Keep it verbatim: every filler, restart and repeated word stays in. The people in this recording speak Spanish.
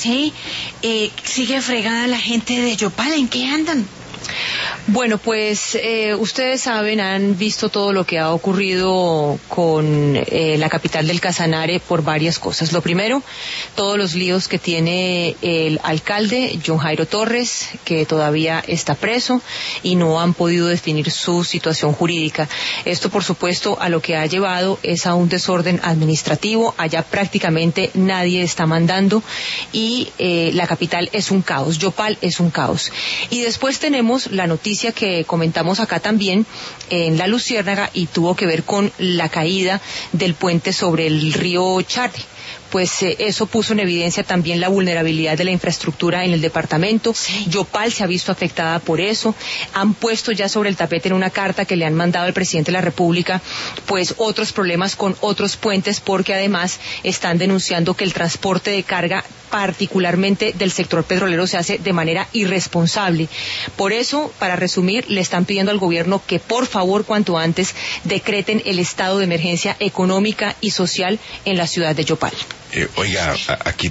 Sí, eh, sigue fregada la gente de Yopal, ¿en qué andan? Bueno, pues eh, ustedes saben, han visto todo lo que ha ocurrido con eh, la capital del Casanare por varias cosas. Lo primero, todos los líos que tiene el alcalde, John Jairo Torres, que todavía está preso y no han podido definir su situación jurídica. Esto, por supuesto, a lo que ha llevado es a un desorden administrativo. Allá prácticamente nadie está mandando y eh, la capital es un caos. Yopal es un caos. Y después tenemos la noticia que comentamos acá también en La Luciérnaga y tuvo que ver con la caída del puente sobre el río Charte. Pues eh, eso puso en evidencia también la vulnerabilidad de la infraestructura en el departamento. Sí. Yopal se ha visto afectada por eso. Han puesto ya sobre el tapete en una carta que le han mandado al presidente de la República, pues otros problemas con otros puentes, porque además están denunciando que el transporte de carga, particularmente del sector petrolero, se hace de manera irresponsable. Por eso, para resumir, le están pidiendo al gobierno que por favor cuanto antes decreten el estado de emergencia económica y social en la ciudad de Yopal. Eh, oiga, a- aquí